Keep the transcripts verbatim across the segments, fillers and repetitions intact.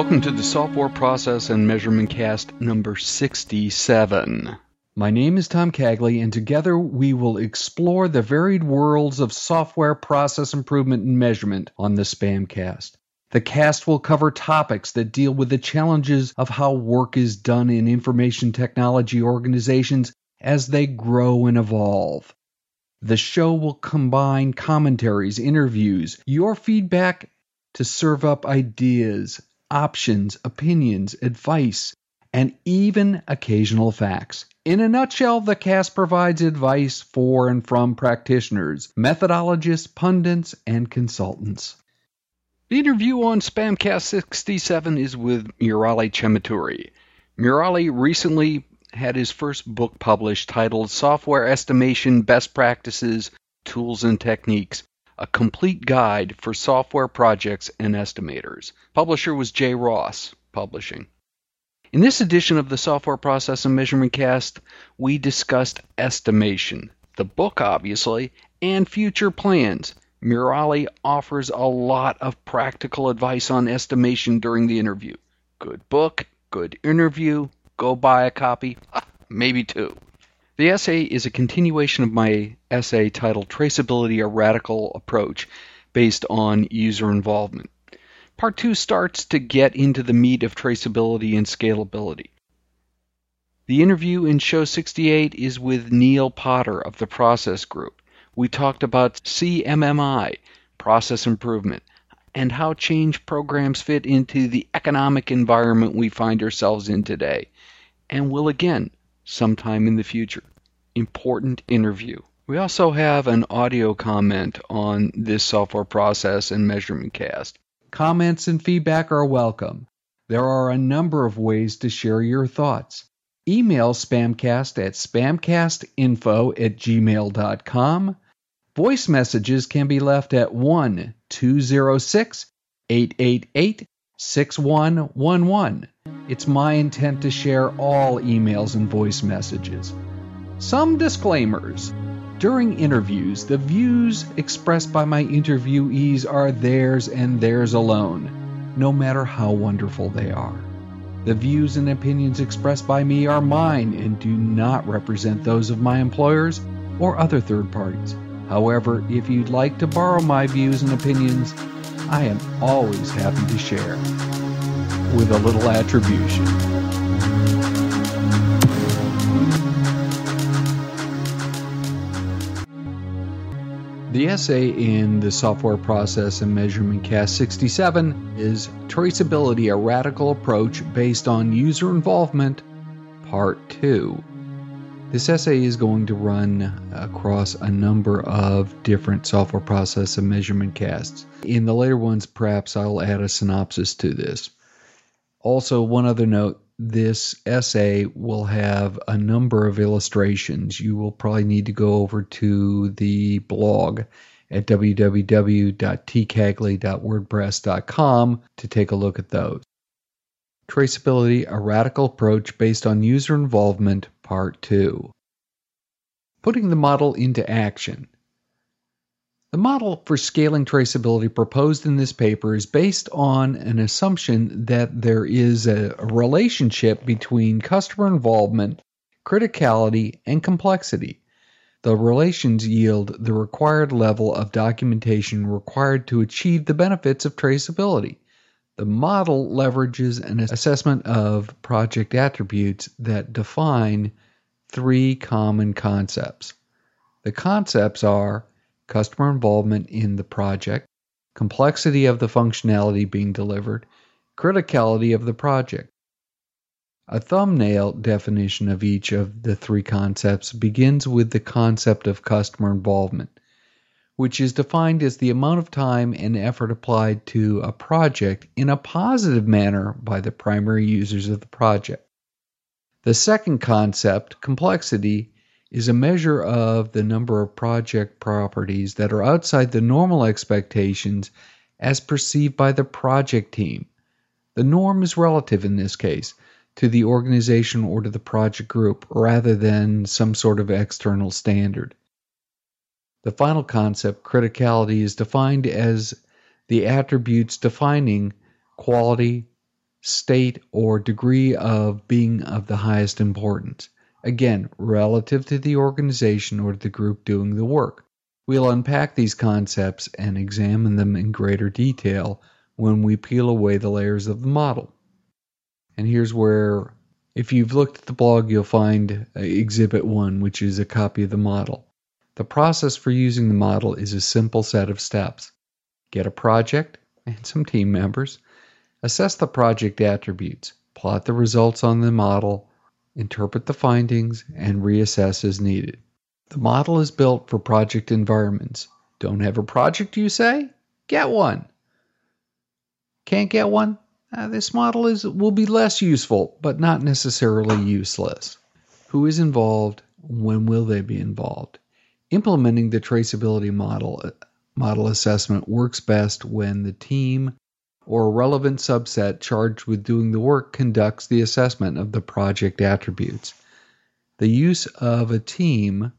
Welcome to the Software Process and Measurement Cast number sixty-seven. My name is Tom Cagley, and together we will explore the varied worlds of software process improvement and measurement on the Spamcast. The cast will cover topics that deal with the challenges of how work is done in information technology organizations as they grow and evolve. The show will combine commentaries, interviews, your feedback to serve up ideas, options, opinions, advice, and even occasional facts. In a nutshell, the cast provides advice for and from practitioners, methodologists, pundits, and consultants. The interview on Spamcast sixty-seven is with Murali Chemeturi. Murali recently had his first book published titled Software Estimation Best Practices, Tools and Techniques, a complete guide for software projects and estimators. Publisher was J. Ross Publishing. In this edition of the Software Process and Measurement Cast, we discussed estimation, the book obviously, and future plans. Murali offers a lot of practical advice on estimation during the interview. Good book, good interview, go buy a copy, maybe two. The essay is a continuation of my essay titled Traceability, a Radical Approach, based on user involvement. Part two starts to get into the meat of traceability and scalability. The interview in show sixty-eight is with Neil Potter of the Process Group. We talked about C M M I, process improvement, and how change programs fit into the economic environment we find ourselves in today, and will again sometime in the future. Important interview. We also have an audio comment on this Software Process and Measurement Cast. Comments and feedback are welcome. There are a number of ways to share your thoughts. Email Spamcast at spamcastinfo at gmail dot com. Voice messages can be left at one two zero six, eight eight eight, six one one one. It's my intent to share all emails and voice messages. Some disclaimers. During interviews, the views expressed by my interviewees are theirs and theirs alone, no matter how wonderful they are. The views and opinions expressed by me are mine and do not represent those of my employers or other third parties. However, if you'd like to borrow my views and opinions, I am always happy to share, with a little attribution. The essay in the Software Process and Measurement Cast sixty-seven is Traceability, a Radical Approach Based on User Involvement, Part two. This essay is going to run across a number of different Software Process and Measurement Casts. In the later ones, perhaps I'll add a synopsis to this. Also, one other note, this essay will have a number of illustrations. You will probably need to go over to the blog at w w w dot t cagley dot wordpress dot com to take a look at those. Traceability, a Radical Approach Based on User Involvement, Part two. Putting the model into action. The model for scaling traceability proposed in this paper is based on an assumption that there is a relationship between customer involvement, criticality, and complexity. The relations yield the required level of documentation required to achieve the benefits of traceability. The model leverages an assessment of project attributes that define three common concepts. The concepts are customer involvement in the project, complexity of the functionality being delivered, criticality of the project. A thumbnail definition of each of the three concepts begins with the concept of customer involvement, which is defined as the amount of time and effort applied to a project in a positive manner by the primary users of the project. The second concept, complexity, is a measure of the number of project properties that are outside the normal expectations as perceived by the project team. The norm is relative in this case to the organization or to the project group rather than some sort of external standard. The final concept, criticality, is defined as the attributes defining quality, state, or degree of being of the highest importance. Again, relative to the organization or the group doing the work. We'll unpack these concepts and examine them in greater detail when we peel away the layers of the model. And here's where, if you've looked at the blog, you'll find Exhibit one, which is a copy of the model. The process for using the model is a simple set of steps. Get a project and some team members. Assess the project attributes. Plot the results on the model. Interpret the findings and reassess as needed. The model is built for project environments. Don't have a project, you say? Get one. Can't get one? Uh, this model is will be less useful, but not necessarily useless. Who is involved? When will they be involved? Implementing the traceability model model assessment works best when the team or a relevant subset charged with doing the work conducts the assessment of the project attributes. The use of a team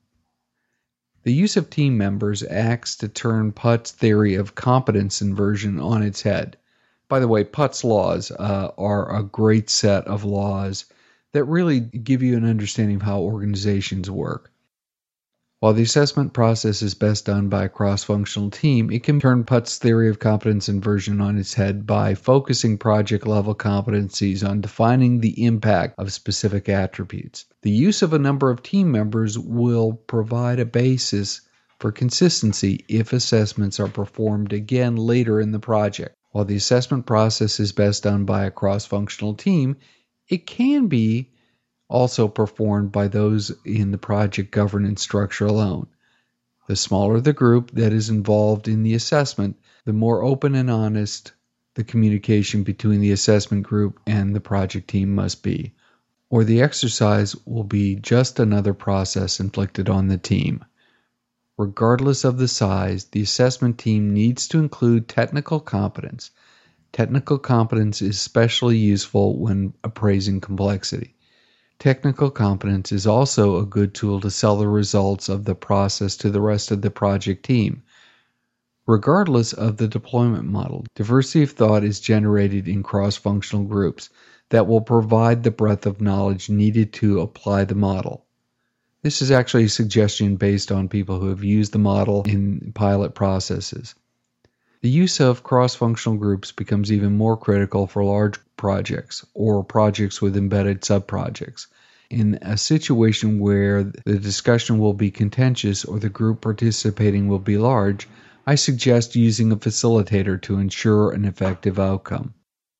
The use of team members acts to turn Putt's theory of competence inversion on its head. By the way, Putt's laws uh, are a great set of laws that really give you an understanding of how organizations work. While the assessment process is best done by a cross-functional team, it can turn Putt's theory of competence inversion on its head by focusing project-level competencies on defining the impact of specific attributes. The use of a number of team members will provide a basis for consistency if assessments are performed again later in the project. While the assessment process is best done by a cross-functional team, it can be also performed by those in the project governance structure alone. The smaller the group that is involved in the assessment, the more open and honest the communication between the assessment group and the project team must be, or the exercise will be just another process inflicted on the team. Regardless of the size, the assessment team needs to include technical competence. Technical competence is especially useful when appraising complexity. Technical competence is also a good tool to sell the results of the process to the rest of the project team. Regardless of the deployment model, diversity of thought is generated in cross-functional groups that will provide the breadth of knowledge needed to apply the model. This is actually a suggestion based on people who have used the model in pilot processes. The use of cross-functional groups becomes even more critical for large projects or projects with embedded subprojects. In a situation where the discussion will be contentious or the group participating will be large, I suggest using a facilitator to ensure an effective outcome.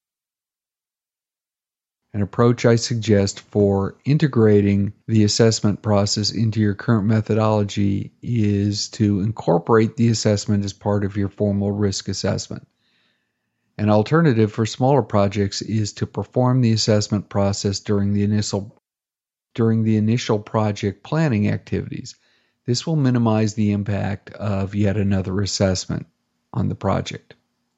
An approach I suggest for integrating the assessment process into your current methodology is to incorporate the assessment as part of your formal risk assessment. An alternative for smaller projects is to perform the assessment process during the initial during the initial project planning activities. This will minimize the impact of yet another assessment on the project.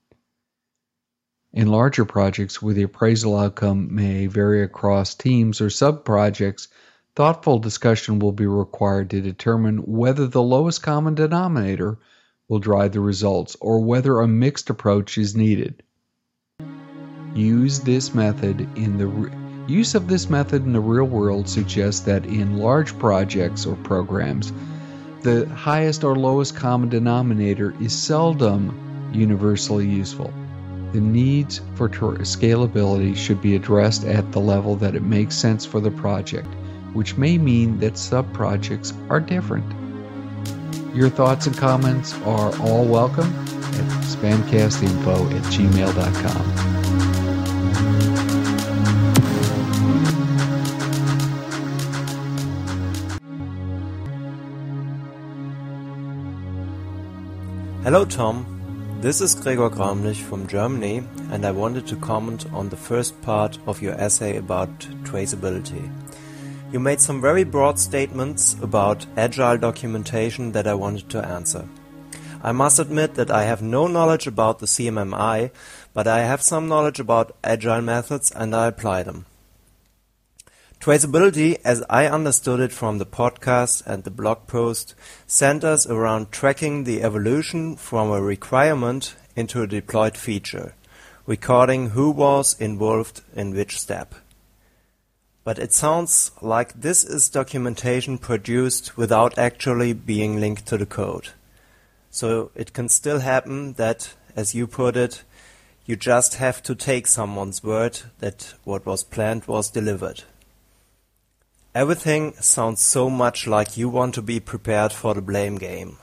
In larger projects where the appraisal outcome may vary across teams or sub-projects, thoughtful discussion will be required to determine whether the lowest common denominator will drive the results or whether a mixed approach is needed. Use this method in the re- use of this method in the real world suggests that in large projects or programs, the highest or lowest common denominator is seldom universally useful. The needs for scalability should be addressed at the level that it makes sense for the project, which may mean that sub-projects are different. Your thoughts and comments are all welcome at spamcastinfo at gmail dot com. Hello Tom, this is Gregor Gramlich from Germany, and I wanted to comment on the first part of your essay about traceability. You made some very broad statements about agile documentation that I wanted to answer. I must admit that I have no knowledge about the C M M I, but I have some knowledge about agile methods and I apply them. Traceability, as I understood it from the podcast and the blog post, centers around tracking the evolution from a requirement into a deployed feature, recording who was involved in which step. But it sounds like this is documentation produced without actually being linked to the code. So it can still happen that, as you put it, you just have to take someone's word that what was planned was delivered. Everything sounds so much like you want to be prepared for the blame game.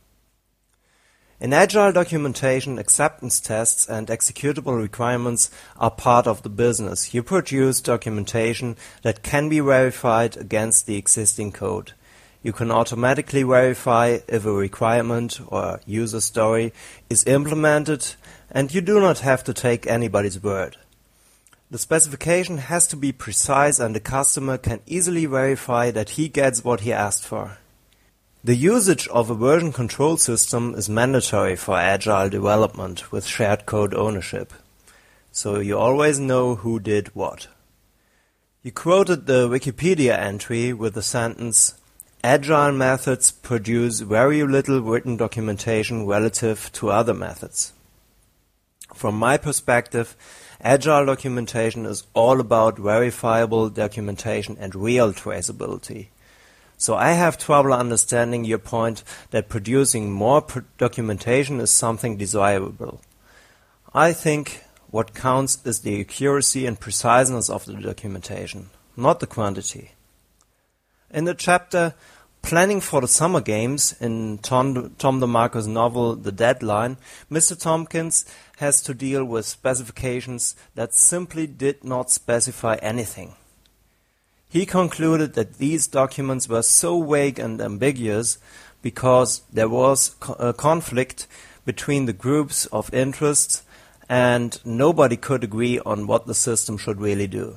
In Agile documentation, acceptance tests and executable requirements are part of the business. You produce documentation that can be verified against the existing code. You can automatically verify if a requirement or user story is implemented, and you do not have to take anybody's word. The specification has to be precise, and the customer can easily verify that he gets what he asked for. The usage of a version control system is mandatory for Agile development with shared code ownership, so you always know who did what. You quoted the Wikipedia entry with the sentence, "Agile methods produce very little written documentation relative to other methods." From my perspective, Agile documentation is all about verifiable documentation and real traceability. So I have trouble understanding your point that producing more pr- documentation is something desirable. I think what counts is the accuracy and preciseness of the documentation, not the quantity. In the chapter Planning for the Summer Games in Tom, Tom DeMarco's novel The Deadline, Mister Tompkins has to deal with specifications that simply did not specify anything. He concluded that these documents were so vague and ambiguous because there was a conflict between the groups of interests and nobody could agree on what the system should really do.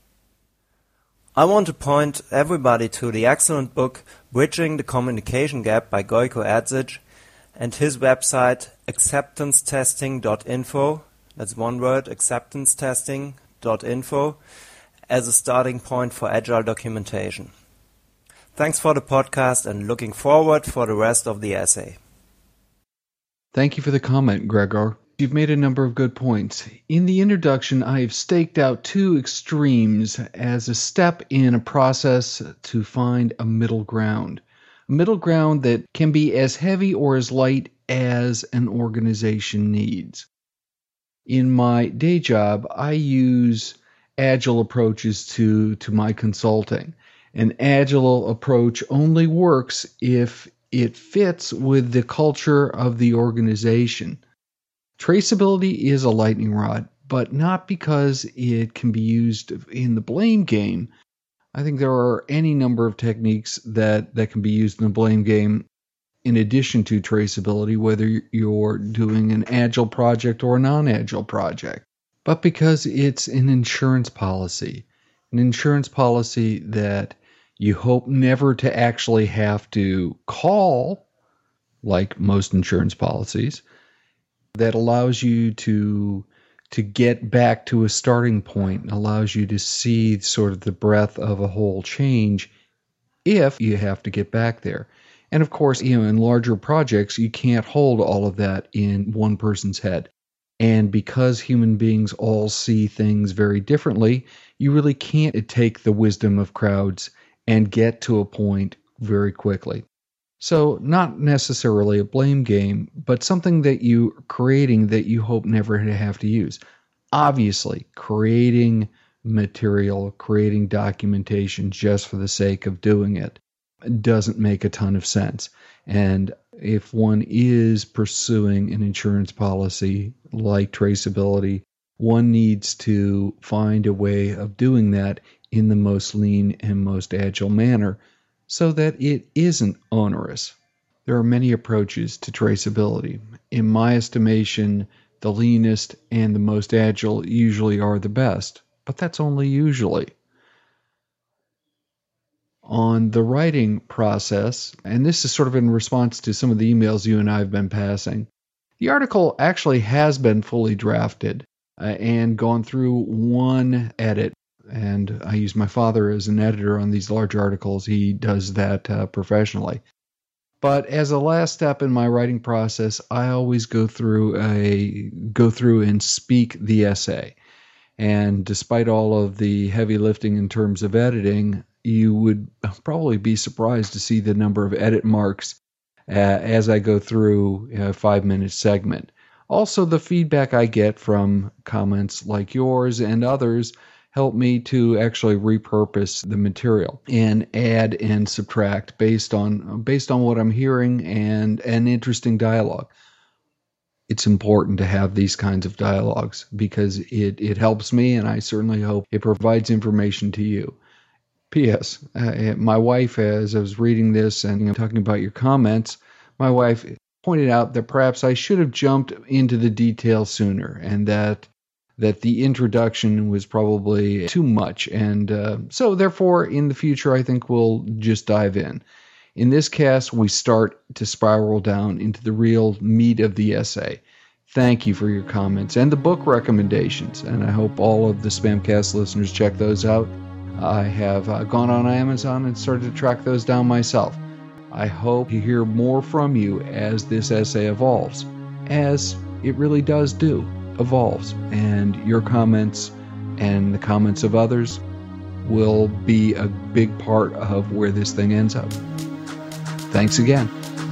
I want to point everybody to the excellent book Bridging the Communication Gap by Gojko Erzic and his website acceptance testing dot info, that's one word, acceptance testing dot info, as a starting point for Agile documentation. Thanks for the podcast and looking forward for the rest of the essay. Thank you for the comment, Gregor. You've made a number of good points. In the introduction, I have staked out two extremes as a step in a process to find a middle ground. A middle ground that can be as heavy or as light as an organization needs. In my day job, I use Agile approaches to, to my consulting. An Agile approach only works if it fits with the culture of the organization. Traceability is a lightning rod, but not because it can be used in the blame game. I think there are any number of techniques that, that can be used in the blame game in addition to traceability, whether you're doing an Agile project or a non-Agile project. But because it's an insurance policy, an insurance policy that you hope never to actually have to call, like most insurance policies, that allows you to to get back to a starting point and allows you to see sort of the breadth of a whole change if you have to get back there. And of course, you know, in larger projects, you can't hold all of that in one person's head. And because human beings all see things very differently, you really can't take the wisdom of crowds and get to a point very quickly. So not necessarily a blame game, but something that you're creating that you hope never to have to use. Obviously, creating material, creating documentation just for the sake of doing it doesn't make a ton of sense. And if one is pursuing an insurance policy like traceability, one needs to find a way of doing that in the most lean and most agile manner so that it isn't onerous. There are many approaches to traceability. In my estimation, the leanest and the most agile usually are the best, but that's only usually. On the writing process, and this is sort of in response to some of the emails you and I have been passing, the article actually has been fully drafted uh, and gone through one edit. And I use my father as an editor on these large articles. He does that uh, professionally. But as a last step in my writing process, I always go through a go through and speak the essay. And despite all of the heavy lifting in terms of editing, you would probably be surprised to see the number of edit marks uh, as I go through a five-minute segment. Also, the feedback I get from comments like yours and others help me to actually repurpose the material and add and subtract based on based on what I'm hearing and an interesting dialogue. It's important to have these kinds of dialogues because it, it helps me, and I certainly hope it provides information to you. P S. Uh, my wife, as I was reading this and you know, talking about your comments, my wife pointed out that perhaps I should have jumped into the details sooner, and that that the introduction was probably too much. And uh, so, therefore, in the future, I think we'll just dive in. In this cast, we start to spiral down into the real meat of the essay. Thank you for your comments and the book recommendations, and I hope all of the Spamcast listeners check those out. I have uh, gone on Amazon and started to track those down myself. I hope to hear more from you as this essay evolves, as it really does do, evolves, and your comments and the comments of others will be a big part of where this thing ends up. Thanks again.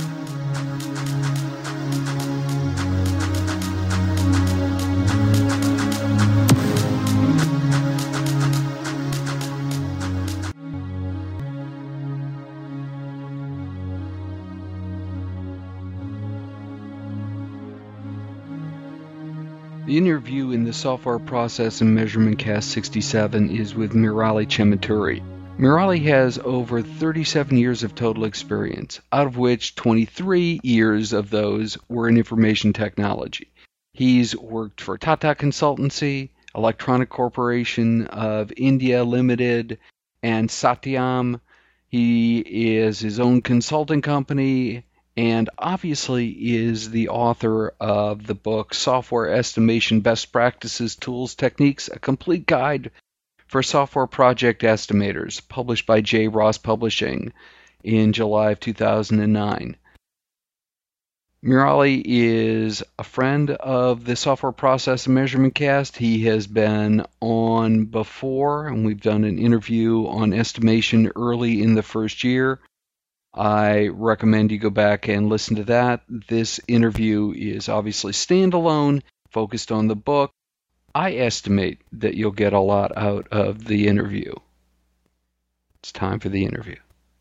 The interview in the Software Process and Measurement Cast sixty-seven is with Murali Chemeturi. Murali has over thirty-seven years of total experience, out of which twenty-three years of those were in information technology. He's worked for Tata Consultancy, Electronic Corporation of India Limited, and Satyam. He is his own consulting company, and obviously is the author of the book Software Estimation Best Practices, Tools, Techniques, A Complete Guide for Software Project Estimators, published by J. Ross Publishing in July of two thousand nine. Murali is a friend of the Software Process and Measurement Cast. He has been on before, and we've done an interview on estimation early in the first year. I recommend you go back and listen to that. This interview is obviously standalone, focused on the book. I estimate that you'll get a lot out of the interview. It's time for the interview.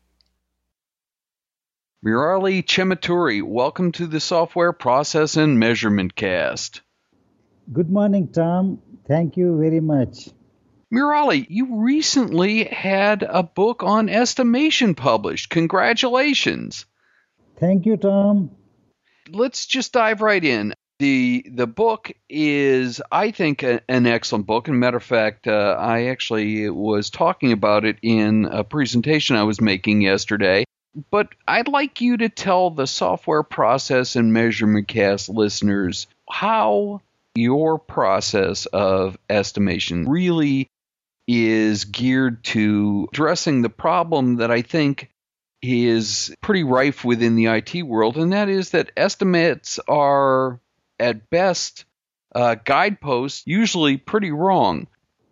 Murali Chemeturi, welcome to the Software Process and Measurement Cast. Good morning, Tom. Thank you very much. Murali, you recently had a book on estimation published. Congratulations. Thank you, Tom. Let's just dive right in. The the book is, I think, a, an excellent book. As a matter of fact, uh, I actually was talking about it in a presentation I was making yesterday. But I'd like you to tell the Software Process and Measurement Cast listeners how your process of estimation really is geared to addressing the problem that I think is pretty rife within the I T world, and that is that estimates are, at best, uh, guideposts, usually pretty wrong.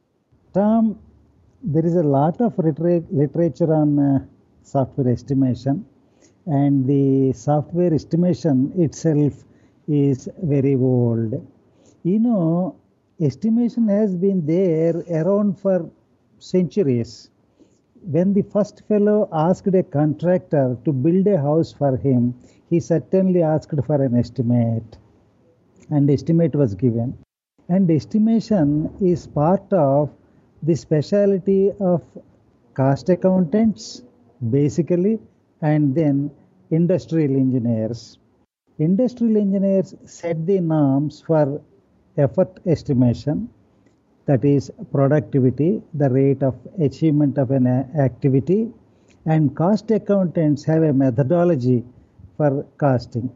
Tom, there is a lot of liter- literature on uh, software estimation, and the software estimation itself is very old. You know, estimation has been there around for centuries. When the first fellow asked a contractor to build a house for him, he certainly asked for an estimate, and estimate was given. And estimation is part of the specialty of cost accountants, basically, and then industrial engineers. Industrial engineers set the norms for effort estimation, that is productivity, the rate of achievement of an activity, and cost accountants have a methodology for costing.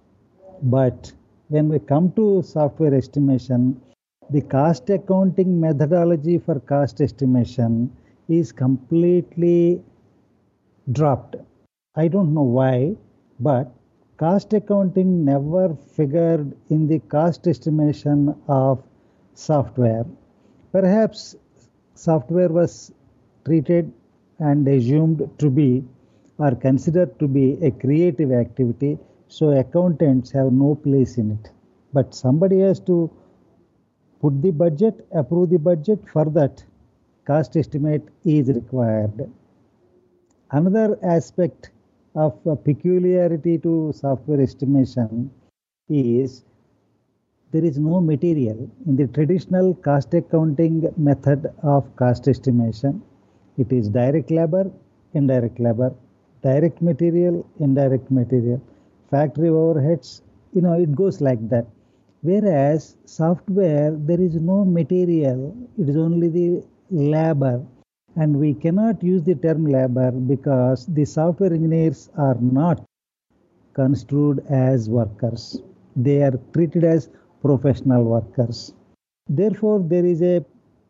But when we come to software estimation, the cost accounting methodology for cost estimation is completely dropped. I don't know why, But cost accounting never figured in the cost estimation of software. Perhaps software was treated and assumed to be or considered to be a creative activity, so accountants have no place in it. But somebody has to put the budget, approve the budget. For that, cost estimate is required. Another aspect of a peculiarity to software estimation is there is no material. In the traditional cost accounting method of cost estimation, it is direct labor, indirect labor, direct material, indirect material, factory overheads, you know, it goes like that. Whereas software, there is no material, it is only the labor. And we cannot use the term labor because the software engineers are not construed as workers. They are treated as professional workers. Therefore, there is a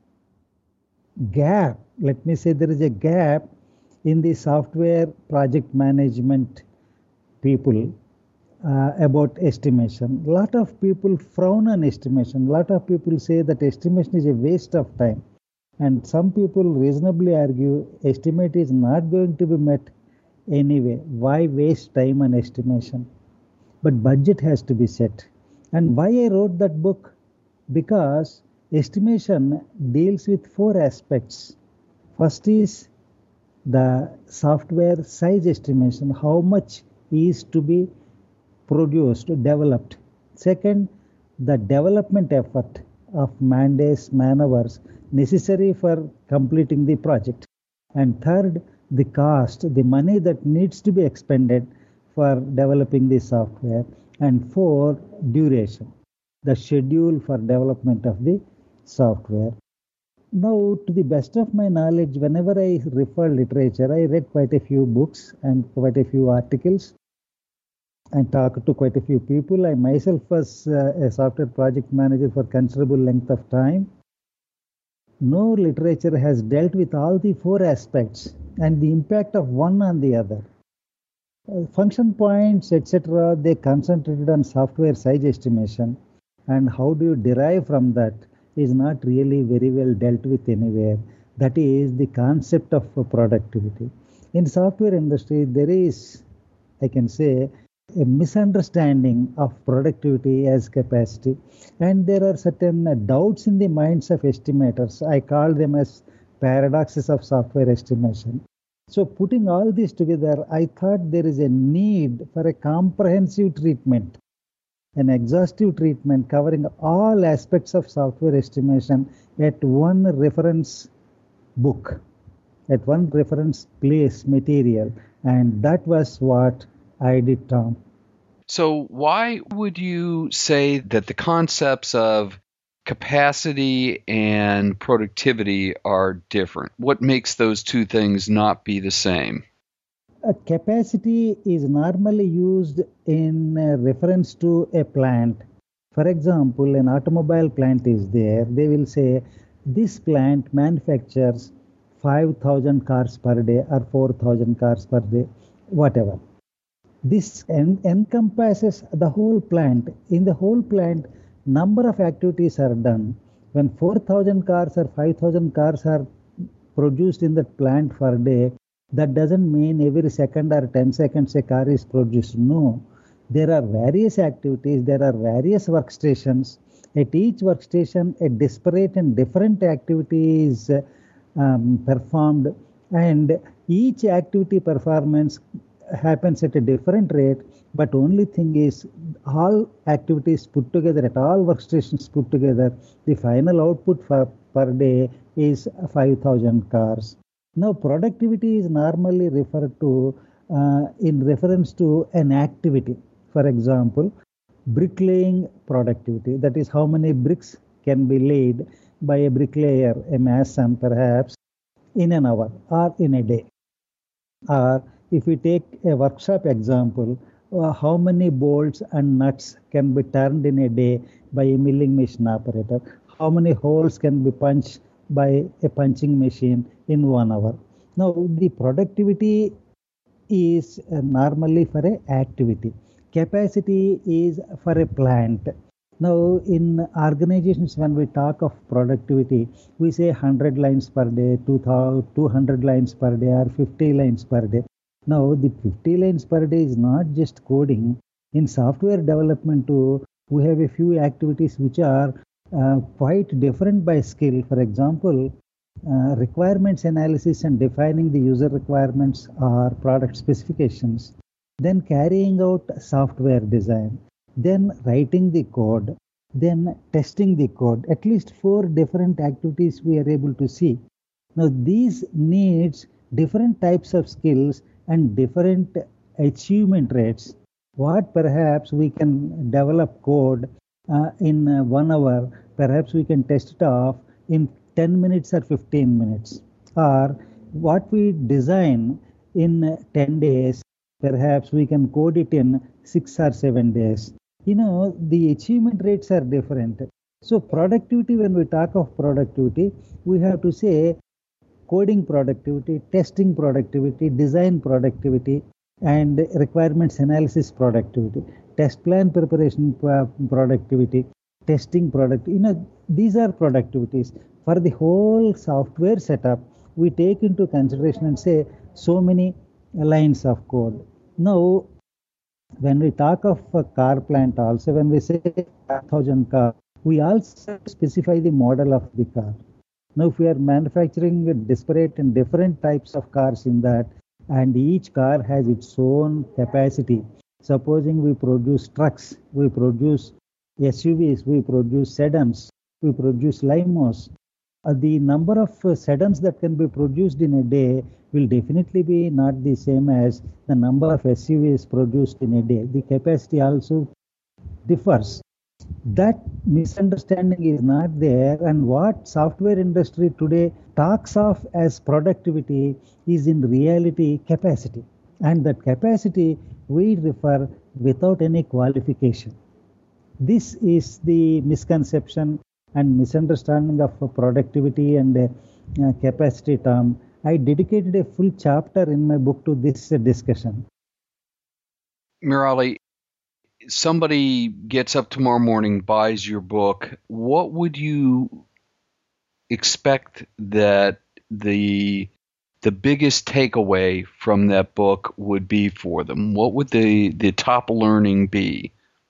gap. Let me say there is a gap in the software project management people uh, about estimation. A lot of people frown on estimation. A lot of people say that estimation is a waste of time. And some people reasonably argue estimate is not going to be met anyway. Why waste time on estimation? But budget has to be set. And why I wrote that book? Because estimation deals with four aspects. First is the software size estimation, how much is to be produced, developed. Second, the development effort of man days, man hours necessary for completing the project. And third, the cost, the money that needs to be expended for developing the software. And four, duration, the schedule for development of the software. Now, to the best of my knowledge, whenever I refer literature, I read quite a few books and quite a few articles and talked to quite a few people. I myself was uh, a software project manager for considerable length of time. No literature has dealt with all the four aspects and the impact of one on the other. Uh, function points, et cetera, they concentrated on software size estimation, and how do you derive from that is not really very well dealt with anywhere. That is the concept of productivity. In software industry, there is, I can say, a misunderstanding of productivity as capacity, and there are certain doubts in the minds of estimators. I call them as paradoxes of software estimation. So putting all this together, I thought there is a need for a comprehensive treatment, an exhaustive treatment covering all aspects of software estimation at one reference book, at one reference place material. And that was what I did, Tom. So why would you say that the concepts of capacity and productivity are different? What makes those two things not be the same? A capacity is normally used in reference to a plant. For example, an automobile plant is there. They will say, this plant manufactures five thousand cars per day or four thousand cars per day, whatever. This en- encompasses the whole plant. In the whole plant, number of activities are done. When four thousand cars or five thousand cars are produced in that plant per day, that doesn't mean every second or ten seconds a car is produced. No. There are various activities, there are various workstations. At each workstation, a disparate and different activity is um, performed, and each activity performance happens at a different rate, but only thing is all activities put together at all workstations put together, the final output for per day is five thousand cars. Now productivity is normally referred to uh, in reference to an activity. For example, bricklaying productivity, that is how many bricks can be laid by a bricklayer, a mason perhaps, in an hour or in a day. Or if we take a workshop example, uh, how many bolts and nuts can be turned in a day by a milling machine operator? How many holes can be punched by a punching machine in one hour? Now, the productivity is uh, normally for a activity. Capacity is for a plant. Now, in organizations, when we talk of productivity, we say one hundred lines per day, two hundred lines per day, or fifty lines per day. Now, the fifty lines per day is not just coding. In software development, too, we have a few activities which are uh, quite different by skill. For example, uh, requirements analysis and defining the user requirements or product specifications, then carrying out software design, then writing the code, then testing the code. At least four different activities we are able to see. Now, these needs different types of skills and different achievement rates. What perhaps we can develop code uh, in uh, one hour, perhaps we can test it off in ten minutes or fifteen minutes. Or what we design in uh, ten days, perhaps we can code it in six or seven days. You know, the achievement rates are different. So productivity, when we talk of productivity, we have to say coding productivity, testing productivity, design productivity, and requirements analysis productivity, test plan preparation productivity, testing product. You know, these are productivities. For the whole software setup, we take into consideration and say so many lines of code. Now, when we talk of a car plant also, when we say one thousand cars, we also specify the model of the car. Now, if we are manufacturing disparate and different types of cars in that, and each car has its own capacity. Supposing we produce trucks, we produce S U Vs, we produce sedans, we produce limos. Uh, the number of uh, sedans that can be produced in a day will definitely be not the same as the number of S U Vs produced in a day. The capacity also differs. That misunderstanding is not there, and what software industry today talks of as productivity is in reality capacity, and that capacity we refer without any qualification. This is the misconception and misunderstanding of productivity and uh, capacity term. I dedicated a full chapter in my book to this uh, discussion. Murali, somebody gets up tomorrow morning, buys your book. What would you expect that the the biggest takeaway from that book would be for them? What would the, the top learning be?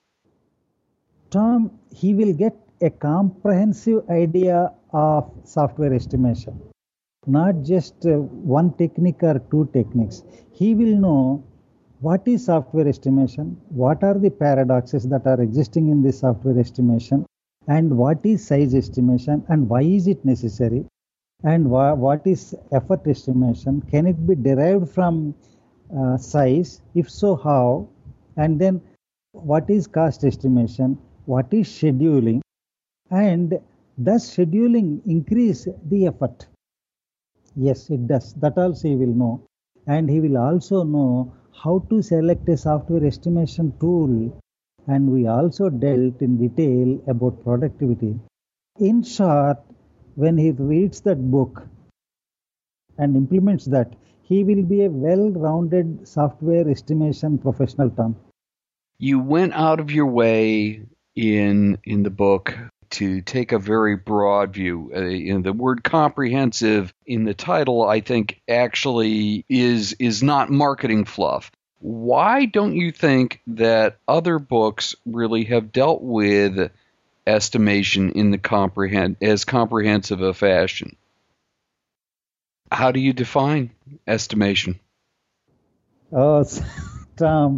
Tom, he will get a comprehensive idea of software estimation, not just uh, one technique or two techniques. He will know what is software estimation, what are the paradoxes that are existing in this software estimation, and what is size estimation, and why is it necessary, and wha- what is effort estimation, can it be derived from uh, size, if so how, and then what is cost estimation, what is scheduling, and does scheduling increase the effort? Yes, it does. That also he will know. And he will also know how to select a software estimation tool. And we also dealt in detail about productivity. In short, when he reads that book and implements that, he will be a well-rounded software estimation professional, Tom. You went out of your way in in the book to take a very broad view. Uh, you know, the word comprehensive in the title, I think, actually is is not marketing fluff. Why don't you think that other books really have dealt with estimation in the comprehend as comprehensive a fashion? How do you define estimation? Oh, Tom.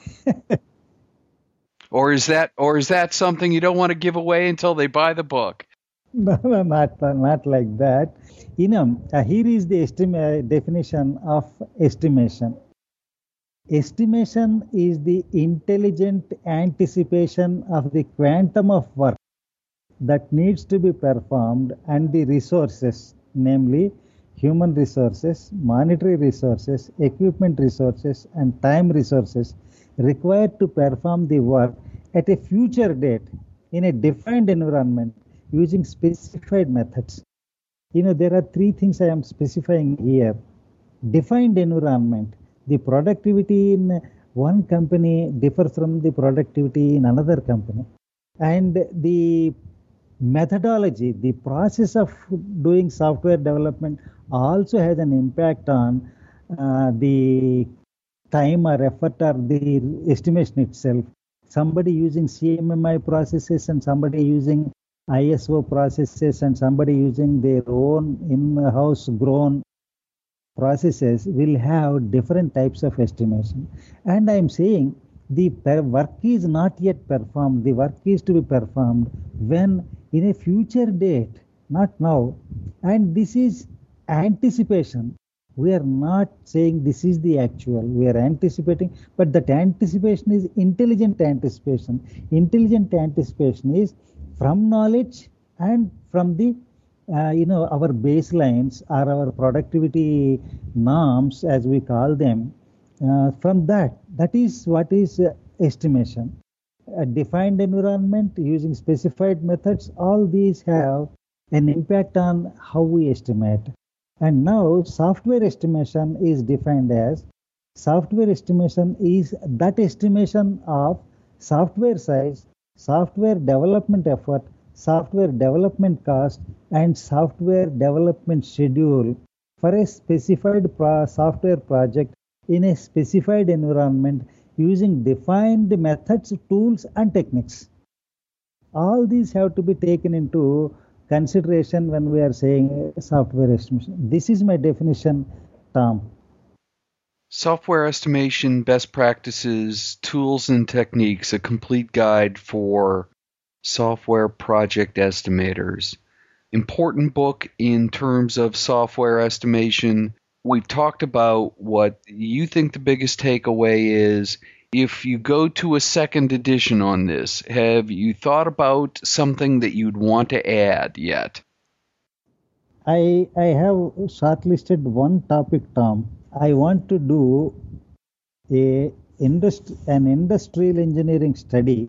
Or is that or is that something you don't want to give away until they buy the book? No, no, not, not like that. You know, uh, here is the estima- definition of estimation. Estimation is the intelligent anticipation of the quantum of work that needs to be performed and the resources, namely human resources, monetary resources, equipment resources, and time resources required to perform the work at a future date in a defined environment using specified methods. You know, there are three things I am specifying here. Defined environment. The productivity in one company differs from the productivity in another company. And the methodology, the process of doing software development also has an impact on uh, the time or effort or the estimation itself. Somebody using C M M I processes and somebody using I S O processes and somebody using their own in-house grown processes will have different types of estimation. And I am saying the work is not yet performed. The work is to be performed when in a future date, not now. And this is anticipation. We are not saying this is the actual. We are anticipating, but that anticipation is intelligent anticipation. Intelligent anticipation is from knowledge and from the uh, you know our baselines or our productivity norms, as we call them. Uh, from that, that is what is uh, estimation. A defined environment using specified methods, all these have an impact on how we estimate. And now software estimation is defined as, software estimation is that estimation of software size, software development effort, software development cost, and software development schedule for a specified pro- software project in a specified environment using defined methods, tools, and techniques. All these have to be taken into consideration when we are saying software estimation. This is my definition, Tom. Software estimation, best practices, tools and techniques, a complete guide for software project estimators. Important book in terms of software estimation. We've talked about what you think the biggest takeaway is. If you go to a second edition on this, have you thought about something that you'd want to add yet? I, I have shortlisted one topic, Tom. I want to do a industri- an industrial engineering study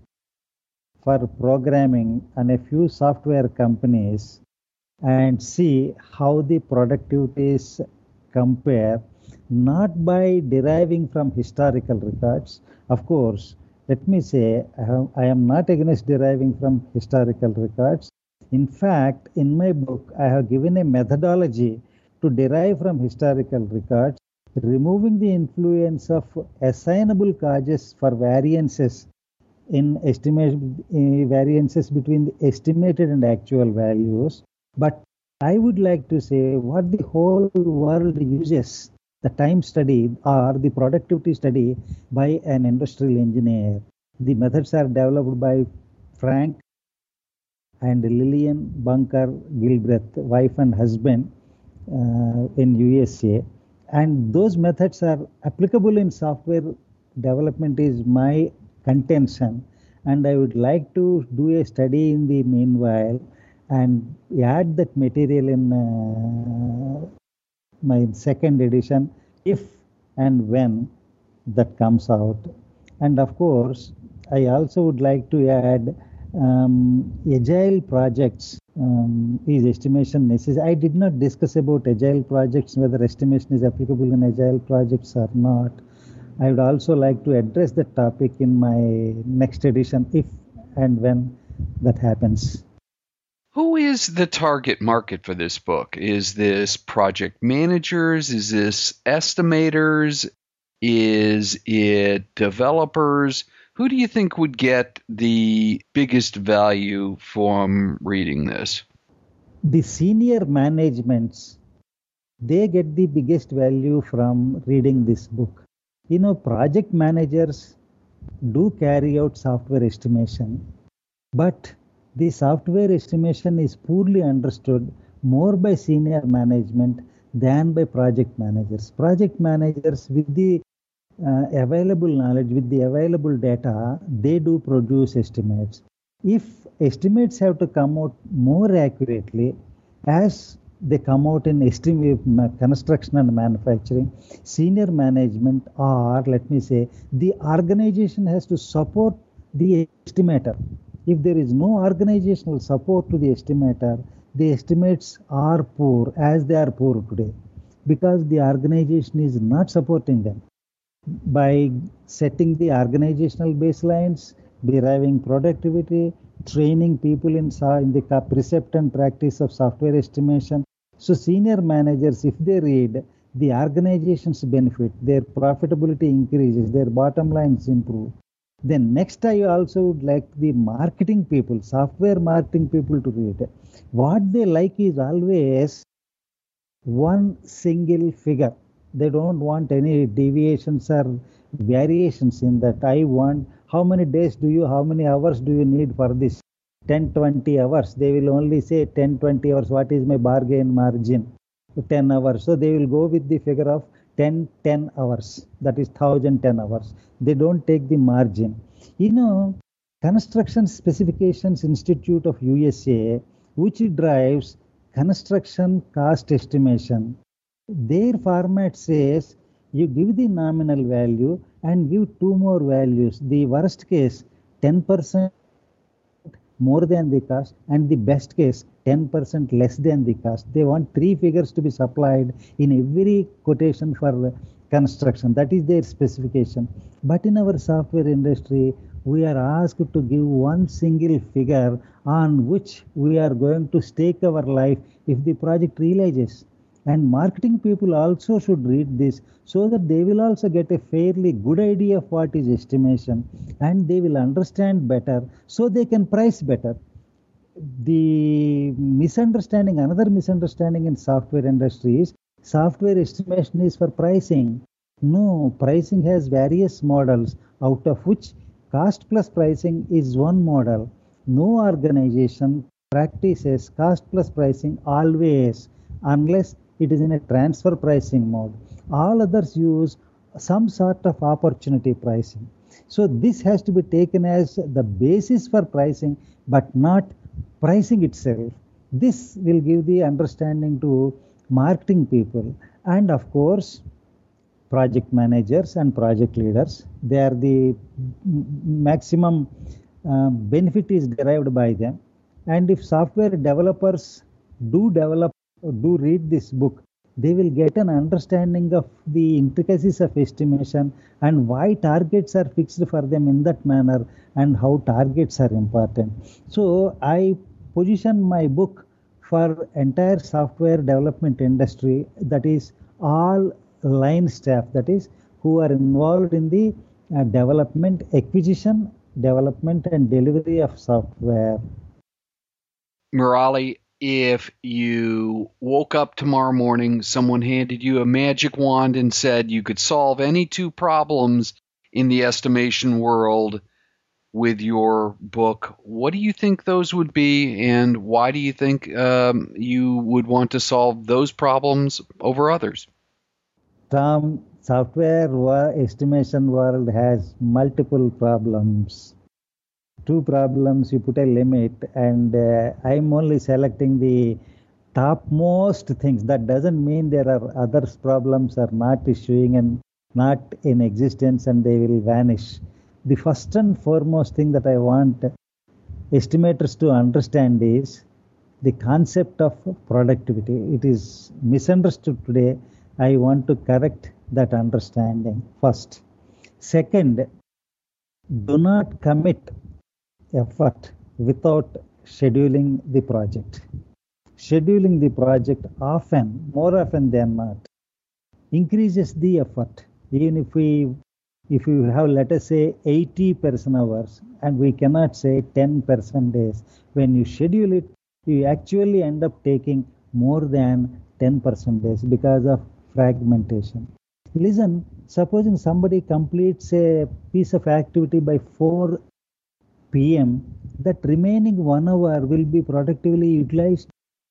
for programming on a few software companies and see how the productivities compare, not by deriving from historical records. Of course, let me say, I, have, I am not against deriving from historical records. In fact, in my book, I have given a methodology to derive from historical records, removing the influence of assignable causes for variances in estimate uh, variances between the estimated and actual values. But I would like to say what the whole world uses, the time study or the productivity study by an industrial engineer. The methods are developed by Frank and Lillian Bunker Gilbreth, wife and husband uh, in U S A. And those methods are applicable in software development is my contention. And I would like to do a study in the meanwhile and add that material in uh, my second edition, if and when that comes out. And of course, I also would like to add um, agile projects. Um, is estimation necessary? I did not discuss about agile projects, whether estimation is applicable in agile projects or not. I would also like to address that topic in my next edition, if and when that happens. Who is the target market for this book? Is this project managers? Is this estimators? Is it developers? Who do you think would get the biggest value from reading this? The senior managements, they get the biggest value from reading this book. You know, project managers do carry out software estimation, but the software estimation is poorly understood more by senior management than by project managers. Project managers, with the uh, available knowledge, with the available data, they do produce estimates. If estimates have to come out more accurately, as they come out in estimate, construction and manufacturing, senior management, or let me say, the organization has to support the estimator. If there is no organizational support to the estimator, the estimates are poor, as they are poor today. because the organization is not supporting them. By setting the organizational baselines, deriving productivity, training people in, in the precept and practice of software estimation. So senior managers, if they read, the organizations benefit, their profitability increases, their bottom lines improve. Then next I also would like the marketing people, software marketing people to read. What they like is always one single figure. They don't want any deviations or variations in that. I want, how many days do you, how many hours do you need for this? ten, twenty hours. They will only say ten, twenty hours. What is my bargain margin? ten hours. So they will go with the figure of ten, ten hours. That is one thousand ten hours. They don't take the margin. You know, Construction Specifications Institute of U S A, which drives construction cost estimation, their format says you give the nominal value and give two more values. The worst case, ten percent more than the cost, and the best case, ten percent less than the cost. They want three figures to be supplied in every quotation for construction. That is their specification. But in our software industry, we are asked to give one single figure on which we are going to stake our life if the project realizes. And marketing people also should read this so that they will also get a fairly good idea of what is estimation, and they will understand better so they can price better. The misunderstanding, another misunderstanding in software industry is software estimation is for pricing. No, pricing has various models, out of which cost plus pricing is one model. No organization practices cost plus pricing always, unless it is in a transfer pricing mode. All others use some sort of opportunity pricing. So this has to be taken as the basis for pricing, but not pricing itself. This will give the understanding to marketing people. And of course, project managers and project leaders, they are the maximum uh, benefit is derived by them. And if software developers do develop, do read this book, they will get an understanding of the intricacies of estimation and why targets are fixed for them in that manner and how targets are important. So I position my book for entire software development industry, that is all line staff, that is who are involved in the uh, development, acquisition, development and delivery of software. Murali, if you woke up tomorrow morning, someone handed you a magic wand and said you could solve any two problems in the estimation world with your book, what do you think those would be, and why do you think um, you would want to solve those problems over others? Tom, software estimation world has multiple problems. Two problems, you put a limit, and uh, I'm only selecting the topmost things. That doesn't mean there are other problems are not issuing and not in existence and they will vanish. The first and foremost thing that I want estimators to understand is the concept of productivity. It is misunderstood today. I want to correct that understanding first. Second, do not commit effort without scheduling the project. Scheduling the project often, more often than not, increases the effort. Even if we, if you have, let us say, eighty person hours, and we cannot say ten person days, when you schedule it, you actually end up taking more than ten percent days because of fragmentation. Listen, supposing somebody completes a piece of activity by four p m, that remaining one hour will be productively utilized?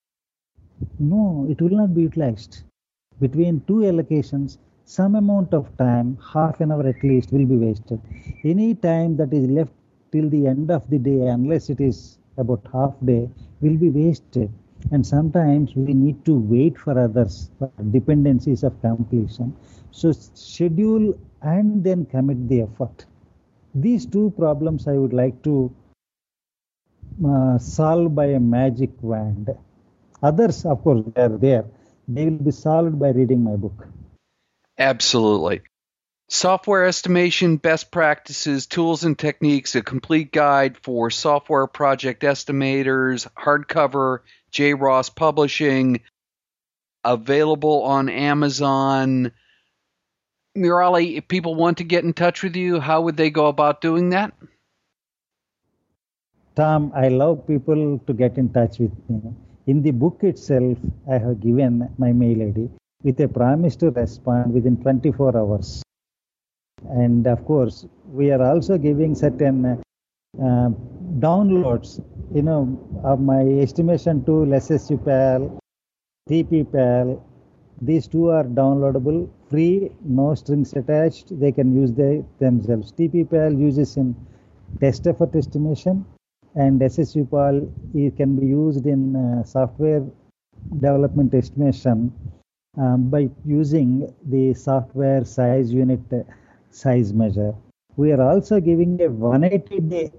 No, it will not be utilized. Between two allocations, some amount of time, half an hour at least, will be wasted. Any time that is left till the end of the day, unless it is about half day, will be wasted. And sometimes we need to wait for others, for dependencies of completion. So schedule and then commit the effort. These two problems I would like to uh, solve by a magic wand. Others, of course, they are there. they will be solved by reading my book. Absolutely. Software Estimation, Best Practices, Tools and Techniques, a complete guide for software project estimators, hardcover, J. Ross Publishing, available on Amazon. Murali, if people want to get in touch with you, how would they go about doing that? Tom, I love people to get in touch with me. In the book itself, I have given my mail I D with a promise to respond within twenty-four hours. And of course, we are also giving certain uh, downloads, you know, of my estimation tool, S S U P A L, T P P A L. These two are downloadable, free, no strings attached. They can use they themselves. T P P A L uses in test effort estimation, and S S U P A L it can be used in uh, software development estimation um, by using the software size unit uh, size measure. We are also giving a one hundred eighty day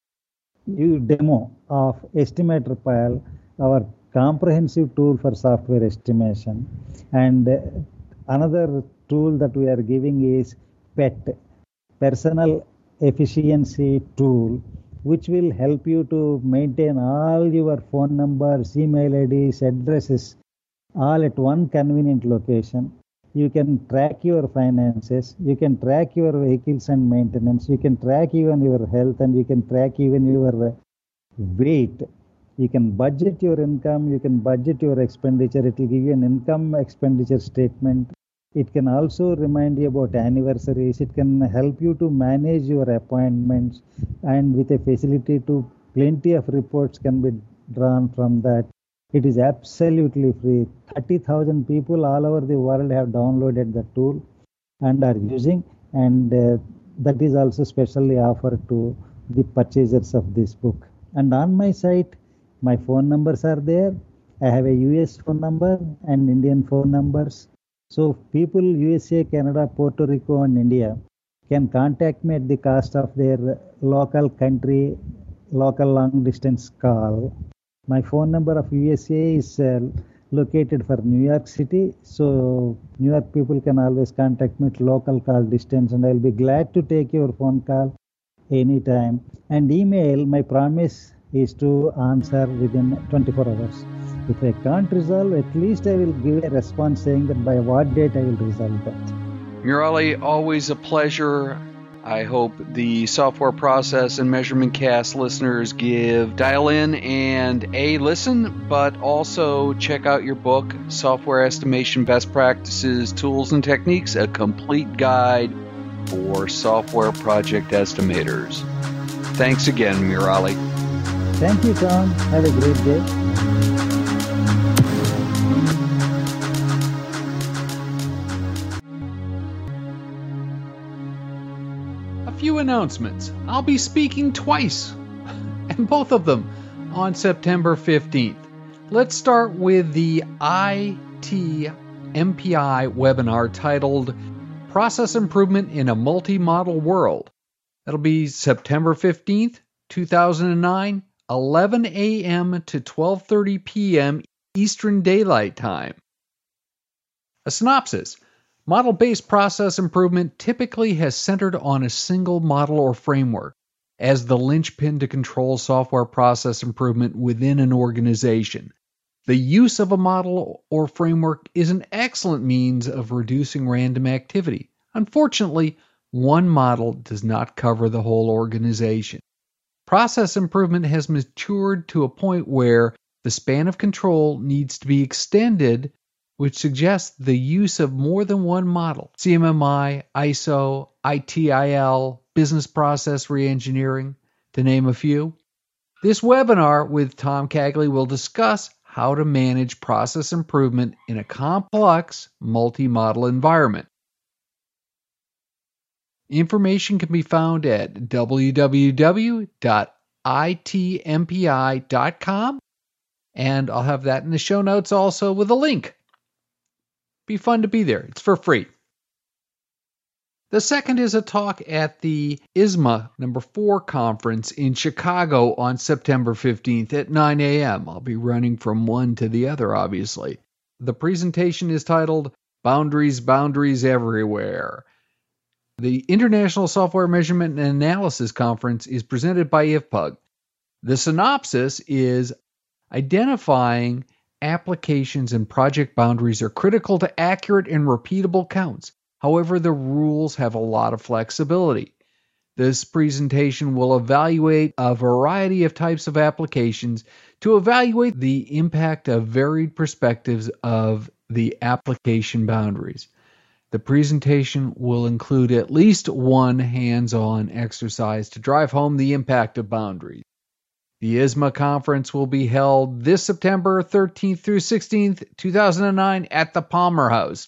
demo of Estimator P A L, our comprehensive tool for software estimation. And uh, another tool that we are giving is P E T, Personal Efficiency Tool, which will help you to maintain all your phone numbers, email I Ds, addresses, all at one convenient location. You can track your finances, you can track your vehicles and maintenance, you can track even your health, and you can track even your weight. You can budget your income, you can budget your expenditure. It will give you an income expenditure statement. It can also remind you about anniversaries. It can help you to manage your appointments, and with a facility to plenty of reports can be drawn from that. It is absolutely free. thirty thousand people all over the world have downloaded the tool and are using, and uh, that is also specially offered to the purchasers of this book. And on my site, my phone numbers are there. I have a U S phone number and Indian phone numbers. So people U S A, Canada, Puerto Rico, and India can contact me at the cost of their local country, local long distance call. My phone number of U S A is uh, located for New York City. So New York people can always contact me at local call distance, and I'll be glad to take your phone call anytime. And email, my promise is to answer within twenty-four hours. If I can't resolve, at least I will give a response saying that by what date I will resolve that. Murali, always a pleasure. I hope the Software Process and Measurement Cast listeners give dial in and A, listen, but also check out your book, Software Estimation Best Practices, Tools and Techniques, a complete guide for software project estimators. Thanks again, Murali. Thank you, Tom. Have a great day. Few announcements. I'll be speaking twice, and both of them on September fifteenth. Let's start with the I T M P I webinar titled Process Improvement in a Multi-Model World. That'll be September fifteenth, two thousand nine, eleven a.m. to twelve thirty p.m. Eastern Daylight Time. A synopsis. Model-based process improvement typically has centered on a single model or framework as the linchpin to control software process improvement within an organization. The use of a model or framework is an excellent means of reducing random activity. Unfortunately, one model does not cover the whole organization. Process improvement has matured to a point where the span of control needs to be extended, which suggests the use of more than one model. C M M I, I S O, I T I L, business process reengineering, to name a few. This webinar with Tom Cagley will discuss how to manage process improvement in a complex multi-model environment. Information can be found at w w w dot i t m p i dot com, and I'll have that in the show notes also with a link. Be fun to be there. It's for free. The second is a talk at the I S M A number four conference in Chicago on September fifteenth at nine a.m. I'll be running from one to the other, obviously. The presentation is titled Boundaries, Boundaries Everywhere. The International Software Measurement and Analysis Conference is presented by I F P U G. The synopsis is identifying applications and project boundaries are critical to accurate and repeatable counts. However, the rules have a lot of flexibility. This presentation will evaluate a variety of types of applications to evaluate the impact of varied perspectives of the application boundaries. The presentation will include at least one hands-on exercise to drive home the impact of boundaries. The I S M A conference will be held this September thirteenth through sixteenth, two thousand nine at the Palmer House,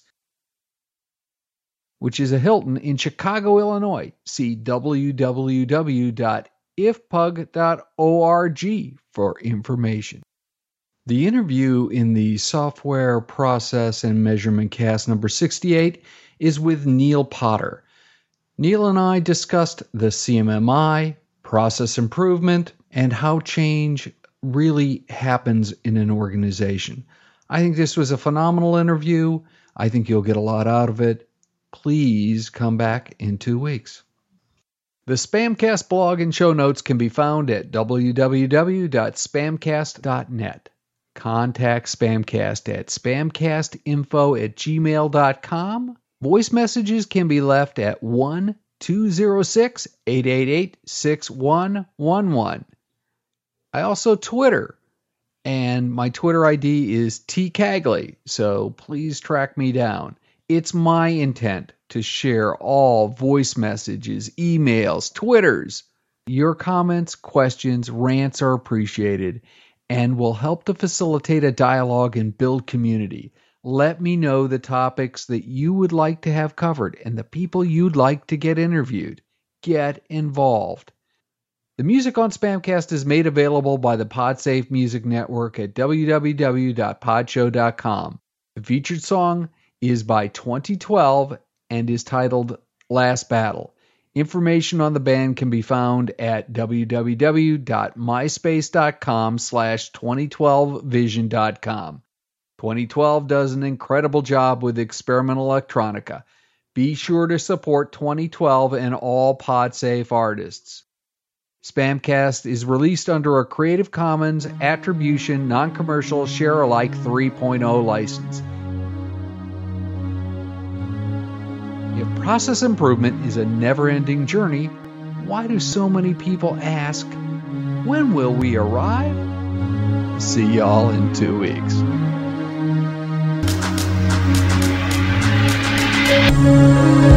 which is a Hilton in Chicago, Illinois. See w w w dot I F P U G dot org for information. The interview in the Software Process and Measurement Cast number sixty-eight is with Neil Potter. Neil and I discussed the C M M I, process improvement, and how change really happens in an organization. I think this was a phenomenal interview. I think you'll get a lot out of it. Please come back in two weeks. The Spamcast blog and show notes can be found at w w w dot spamcast dot net. Contact Spamcast at spamcastinfo at gmail dot com. Voice messages can be left at one two zero six, eight eight eight, six one one one. I also Twitter, and my Twitter I D is T Cagley, so please track me down. It's my intent to share all voice messages, emails, Twitters. Your comments, questions, rants are appreciated and will help to facilitate a dialogue and build community. Let me know the topics that you would like to have covered and the people you'd like to get interviewed. Get involved. The music on Spamcast is made available by the PodSafe Music Network at w w w dot podshow dot com. The featured song is by twenty twelve and is titled Last Battle. Information on the band can be found at w w w dot myspace dot com slash twenty twelve vision dot com. twenty twelve does an incredible job with experimental electronica. Be sure to support twenty twelve and all PodSafe artists. Spamcast is released under a Creative Commons Attribution Non-Commercial Share-alike three point oh license. If process improvement is a never-ending journey, why do so many people ask, when will we arrive? See y'all in two weeks.